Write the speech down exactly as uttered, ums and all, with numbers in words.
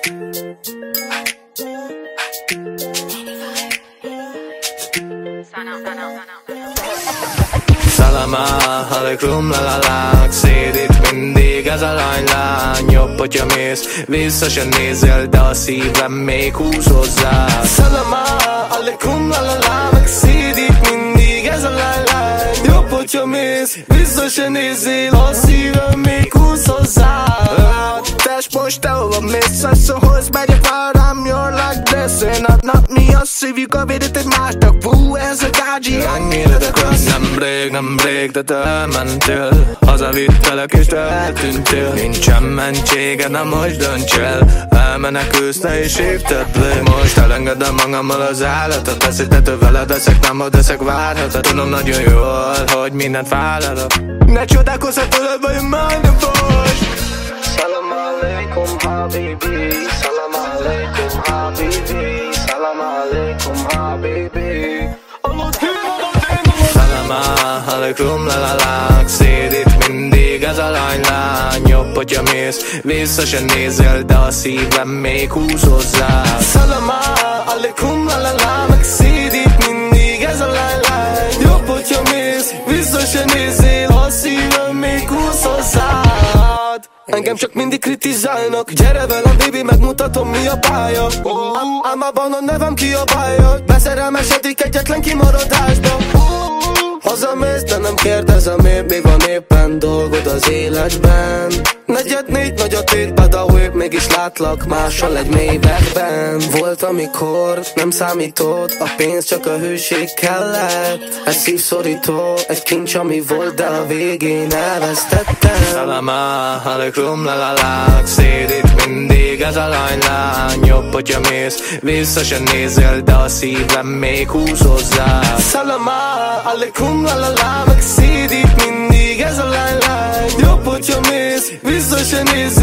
Szalama, aleikum, lalalák, széd itt mindig ez a lány-lány. Jobb, hogyha mész, vissza se nézel, de a szívem még húz hozzá. Szalama, aleikum, lalalák, széd itt mindig ez a lány-lány. Jobb, hogyha mész, vissza se nézel, a szívem még húz hozzá. Test most te hova mész, asszonyhoz megyek, vár rám, you're like this. Én adnak mi a szívjuk a védét egymásnak. Fú, ez a gágyi, annyira rossz. Nemrég, nemrég, de te elmentél, hazavittelek és te eltűntél. Nincsen mentséged, na most dönts el, elmenekülsz, ne is hívtad le. Most elengedem magammal az állatot, eszítető veled eszek, nem ad eszek várhatat. Tudom nagyon jól, hogy mindent vállalok. Ne csodálkozz, ha tőled vagy majdnem most. Salam alaikum habibi, salam alaikum habibi, salam alaikum habibi. Salam alaikum lalalák, széd itt mindig ez a lány-lány. Jobb, hogyha mész, vissza se nézel, de a szívem még húz hozzá. Salam alaikum lalalák, széd itt mindig ez a lány-lány. Jobb, hogyha mész, vissza se nézel, a szívem még húz hozzá. Engem csak mindig kritizálnak, gyere velem baby, megmutatom mi a pálya. Álmában a nevem kiabálja, beszerelmesedik egyetlen kimaradásba. Hazamész, de nem kérdezem én, mi van éppen dolgod az életben. Negyed négy nagy a tét, badawi, mégis látlak mással egy mélyvekben. Volt amikor nem számított, a pénz csak a hőség kellett. Ez szívszorító, egy kincs ami volt, de a végén elvesztettem. Salama alaikum lalalák, széd itt mindig ez a lány-lány. Jobb, hogyha mész, vissza se nézel, de a szívem még húz hozzá. Salama alaikum lalalák, széd itt mindig ez a lány-lány. Jobb, hogyha mész, vissza se nézel.